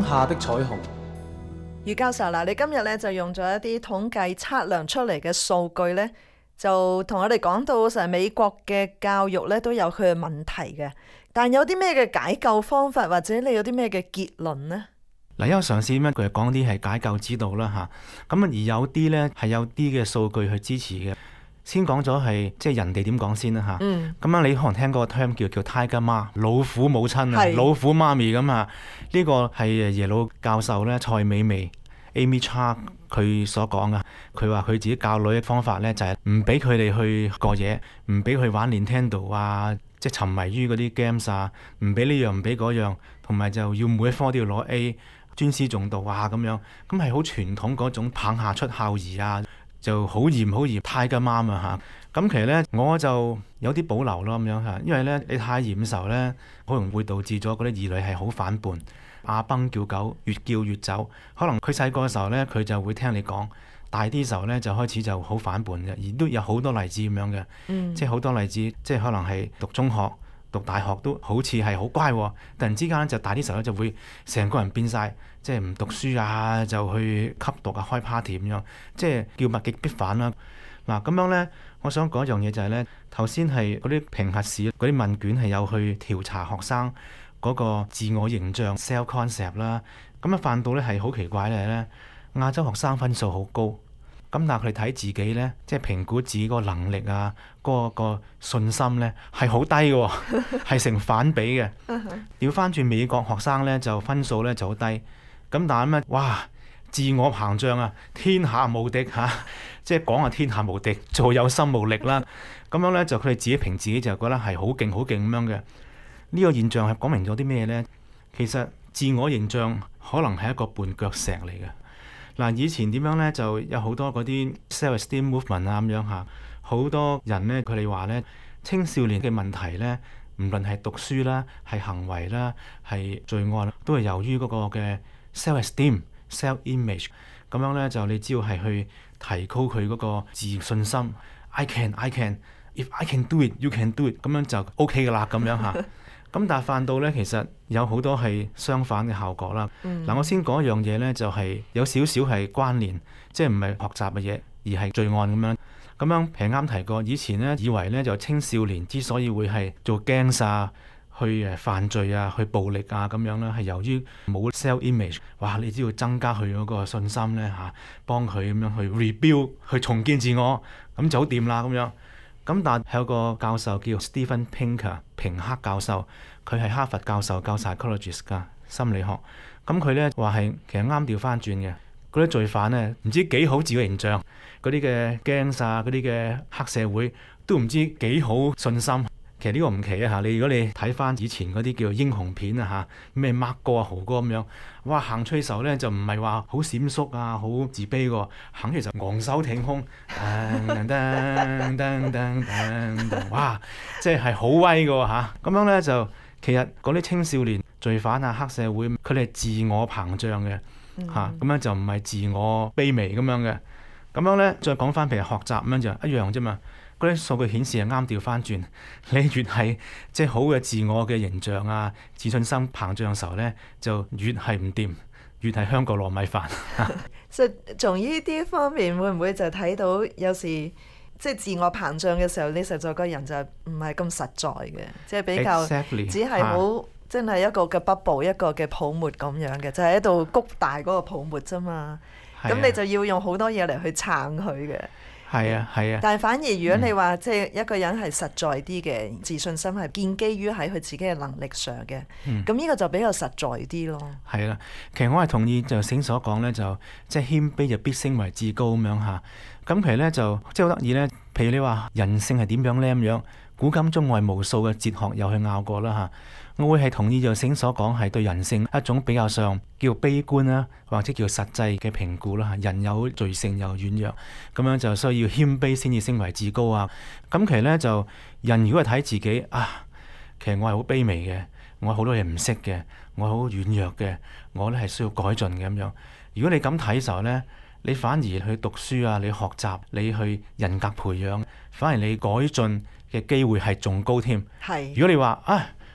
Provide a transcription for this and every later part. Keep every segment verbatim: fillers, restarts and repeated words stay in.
下的彩虹。 余教授嗱，你今日咧就用咗一啲統計測量出嚟嘅數據咧，就同我哋講到成美國嘅教育咧都有佢嘅問題嘅，但有啲咩嘅解救方法，或者你有啲咩嘅結論呢？ 嗱，因為嘗試咁樣佢講啲係解救之道啦嚇，咁而有啲咧係有啲嘅數據去支持嘅。先講咗係即係人哋點講先啦嚇，咁、嗯、樣你可能聽過個 term 叫叫 Tiger Ma 老虎母親啊，老虎媽咪咁啊，呢、這個係耶魯教授咧蔡美薇 Amy Cha 佢所講噶，佢話佢自己教女嘅方法咧就係唔俾佢哋去過夜，唔俾佢玩 Nintendo 啊，即係沉迷於嗰啲 games 啊，唔俾呢樣唔俾嗰樣，同埋就要每一科都要攞 A， 尊師重道啊咁樣，咁係好傳統嗰種棒下出孝兒啊。就好嚴好嚴，Tiger Mom啊嚇！咁其實咧，我就有啲保留咯咁樣嚇，因為咧你太嚴嘅時候咧，好容易會導致咗嗰啲兒女係好反叛。阿崩叫狗，越叫越走。可能佢細個嘅時候咧，佢就會聽你講；大啲時候咧，就開始就好反叛嘅。而都有好多例子咁樣嘅，嗯、即係好多例子，即係可能係讀中學、讀大學都好似係好乖，突然之間就大啲時候咧就會成個人變晒。即係唔讀書啊，就去吸毒啊，開 party 咁樣，即係叫物極必反啦。嗱咁樣呢，我想講一樣嘢就係呢，頭先係嗰啲評核試嗰啲問卷係有去調查學生嗰個自我形象 self concept 啦。咁啊，犯到呢係好奇怪咧，呢亞洲學生分數好高，咁但係佢哋睇自己呢，即係評估自己個能力啊，嗰、嗰個信心呢係好低嘅，係成反比嘅。調翻轉美國學生呢，就分數呢就好低。咁但係咩？哇！自我膨脹啊，天下無敵嚇、啊，即係講啊天下無敵，做有心無力啦。咁樣呢，就佢哋自己評自己就覺得係好勁好勁咁樣嘅。呢、這個現象係講明咗啲咩呢？其實自我形象可能係一個絆腳石嚟嘅。嗱，以前點樣呢？就有好多嗰啲 self-esteem movement 啊咁樣嚇，好多人呢，佢哋話呢，青少年嘅問題呢，唔論係讀書啦、係行為啦、係罪案，都係由於嗰個嘅self-esteem、self-image 咁樣咧，就你只要係去提高佢嗰個自信心。I can, I can. If I can do it, you can do it。咁樣就 OK 噶啦，咁樣嚇。咁但係犯到咧，其實有好多係相反嘅效果啦。嗱、嗯啊，我先講一樣嘢咧，就係、是、有少少係關聯，即係唔係學習嘅嘢，而係罪案咁樣。咁樣平啱提過，以前咧以為咧就青少年之所以會係做 gangs 啊，去誒犯罪啊，去暴力啊咁樣啦，係由於冇 self image， 哇！你只要增加佢嗰個信心咧嚇，幫佢咁樣去 rebuild， 去重建自我，咁就好掂啦咁樣。咁但係有個教授叫 Steven Pinker 平克教授，佢係哈佛教授，教 psychologist 㗎心理學。咁佢咧話係其實啱調翻轉嘅，嗰啲罪犯咧唔知幾好自己形象，嗰啲嘅 gangs 啊，嗰啲嘅黑社會都唔知幾好信心。其實呢個唔奇啊嚇！你如果你睇翻以前嗰啲叫英雄片啊嚇，咩 Mark 哥啊、豪哥咁樣，哇行出嘅時候咧就唔係話好閃縮啊、好自卑喎，行出嚟就昂首挺胸，噔噔噔噔噔，哇！即係係好威嘅喎嚇。咁樣咧就其實嗰啲青少年罪犯啊、黑社會，佢哋係自我膨脹嘅嚇，咁樣就唔係自我卑微咁樣嘅。咁樣咧再講翻譬如學習咁樣就一樣啫嘛。嗰啲數據顯示係啱調翻轉，你越係即係好嘅自我嘅形象啊、自信心膨脹嘅時候咧，就越係唔掂，越係香過糯米飯。 所以從呢啲方面會唔會就睇到有時即係自我膨脹嘅時候，你實在個人就唔係咁實在嘅，即係比較 Exactly, 只係好真係一個嘅 bubble 一個嘅泡沫咁樣嘅，就係喺度谷大嗰個泡沫啫嘛。咁你就要用好多嘢嚟去撐佢嘅。 係啊，係啊。 但係反而如果你話、嗯、即係一個人係實在啲嘅自信心係建基於喺佢自己嘅能力上嘅，咁呢、嗯、個就比較實在啲咯。係啦，其實我係同意就聖所講咧，就即係謙卑就必升為至高咁樣嚇。咁其實咧就即係好得意咧，譬如你話人性係點樣咧咁樣，古今中外無數嘅哲學有去拗過啦嚇。我會係同意就聖所講係對人性一種比較上叫悲觀啦，或者叫實際嘅評估啦。人有罪性又軟弱，咁樣就需要謙卑先至升為至高啊。咁其實咧就人如果係睇自己啊，其實我係好卑微嘅，我好多嘢唔識嘅，我好軟弱嘅，我咧係需要改進嘅咁樣。如果你咁睇嘅時候咧，你反而去讀書啊，你學習，你去人格培養，反而你改進嘅機會係仲高添。 係。 如果你話啊，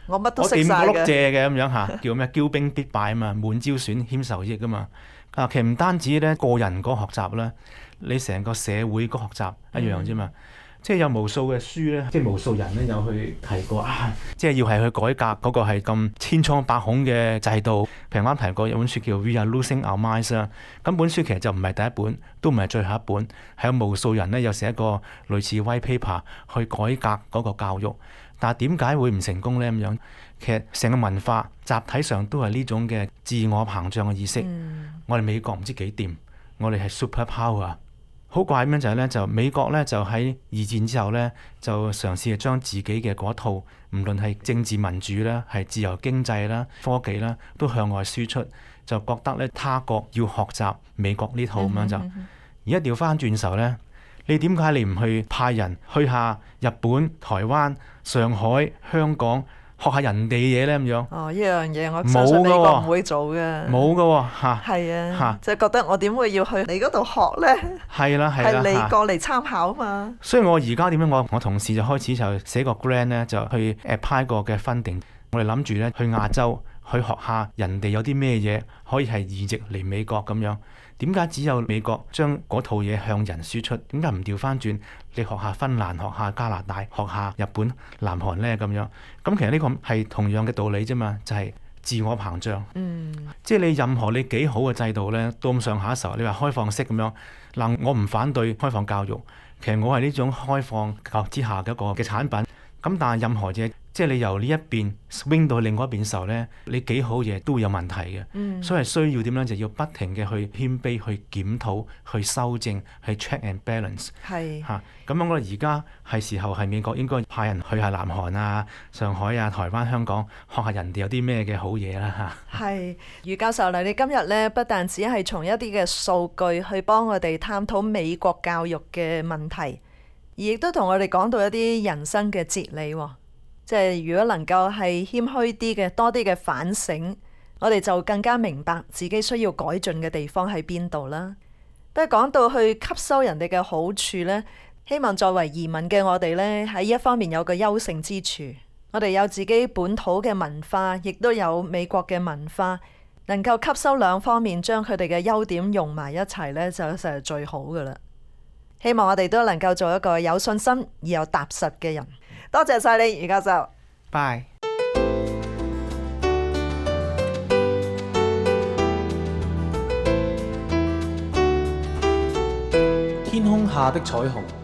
我乜都我識晒掂過碌嘅。 蔗嘅咁樣嚇，叫咩驕兵必敗啊嘛，滿招損，謙受益啊嘛。啊，其實唔單止咧個人嗰個學習啦，你成個社會嗰個學習一樣啫嘛。嗯、即係有無數嘅書咧，即係無數人咧有去提過啊，即係要係去改革嗰個係咁千瘡百孔嘅制度。譬如啱提過有本書叫《We Are Losing Our Minds》啦，咁本書其實就唔係第一本，都唔係最後一本，係有無數人咧有寫一個類似 white paper 去改革嗰個教育。但係點解會唔成功呢？咁樣其實成個文化集體上都係呢種嘅自我膨脹嘅意識。嗯、我哋美國唔知幾掂，我哋係 super power。好怪咁樣就係咧，就美國咧就喺二戰之後咧就嘗試將自己嘅嗰套，無論係政治民主啦、係自由經濟啦、科技啦，都向外輸出，就覺得咧他國要學習美國呢套咁樣就。而家調翻轉頭咧。你點解你唔去派人去下日本、台灣、上海、香港學下人哋嘢呢？咁樣？哦， 呢樣嘢我相信美國唔會做嘅。 冇㗎喎，嚇。 係啊，啊就覺得我點會要去你嗰度學呢？ 係啦，係啦， 係你過嚟參考嘛。 所以我而家點樣？我我同事就開始就寫個 grant 咧，就去 apply 個嘅 funding。我哋諗住咧去亞洲去學下人哋有啲咩嘢可以係移植嚟美國咁樣。點解只有美國將嗰套嘢向人輸出？點解唔調翻轉？你學下芬蘭、學下加拿大、學下日本、南韓呢？咁樣？咁其實呢個係同樣嘅道理啫嘛，就係、是、自我膨脹。嗯，即係你任何你幾好嘅制度呢，到咁上下嘅時候，你話開放式咁樣嗱，我唔反對開放教育，其實我係呢種開放教育之下嘅一個嘅產品。咁但係任何嘢，即係你由呢一邊 swing 到另外一邊嘅時候呢，你幾好嘢都會有問題嘅。嗯、所以係需要點樣就要不停嘅去謙卑、去檢討、去修正、去 check and balance 是。係嚇，咁樣我哋而家係時候係美國應該派人去下南韓啊、上海啊、台灣、香港學下人哋有啲咩嘅好嘢啦嚇。係， 余教授嚟，你今日呢，不但只係從一啲嘅數據去幫我哋探討美國教育嘅問題。而亦都同我哋講到一啲人生嘅哲理，即係如果能夠係謙虛啲嘅，多啲嘅反省，我哋就更加明白自己需要改進嘅地方喺邊度啦。不過講到去吸收人哋嘅好處呢，希望作為移民嘅我哋呢，喺一方面有個優勝之處，我哋有自己本土嘅文化，亦都有美國嘅文化，能夠吸收兩方面，將佢哋嘅優點用埋一齊呢，就實係最好噶啦。希望我哋都能夠做一個有信心而又踏實嘅人。多謝晒你，余教授。 拜。 天空下的彩虹。